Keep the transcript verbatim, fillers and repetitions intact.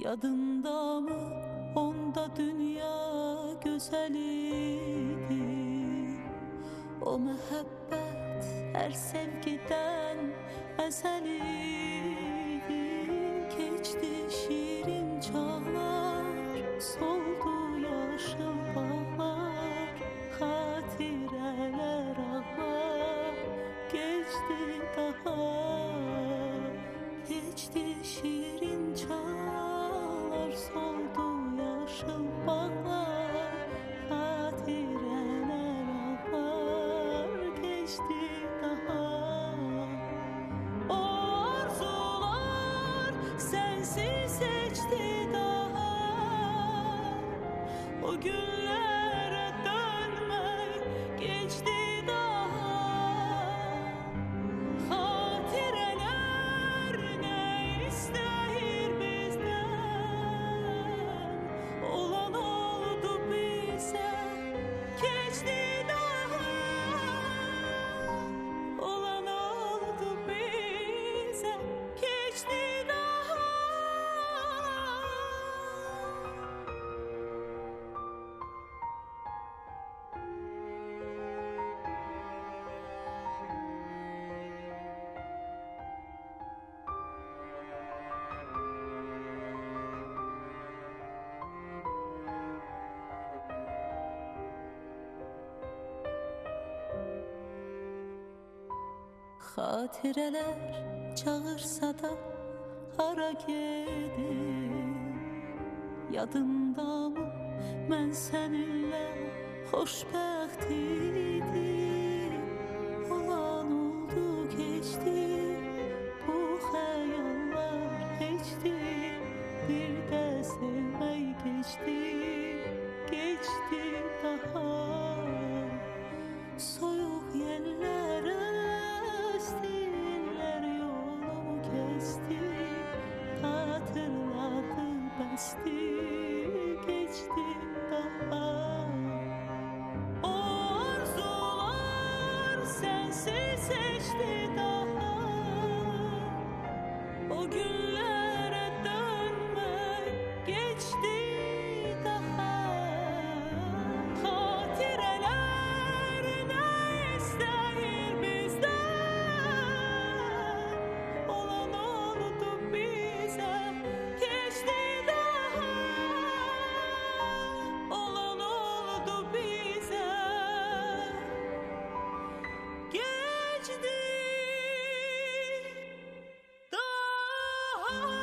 Yadında mı onda dünya güzeliydi? O muhabbet her sevgiden ezeliydi. Geçti şirin çağlar, soldu yaşıl bağlar, hatireler ağlar. Geçti daha, geçti şirin çağlar, soldu yaşıl bağlar, hatireler ağlar. Geçti daha. O arzular sensiz seçti daha. O günlere dönmek geçti daha. Hatireler ne ister bizden? Olan oldu bize, geçti daha. Olan oldu bize, geçti daha. Hatireler çağırsa da hara gedim? Yadında mı mən səninlə xoşbəxt idim? Olan oldu geçti, bu xəyallar keçdi. Bir də sevmək geçti, geçti daha. Soyuq yellərə estirlər, yolumu kesti. Hatırladı bəsdi, geçti daha. O arzular sensiz seçti daha. O günlere dönmek geçti daha. Hatireler ne ister bizden? Olan oldu bize, geçti daha. Olan oldu bize, geçti daha.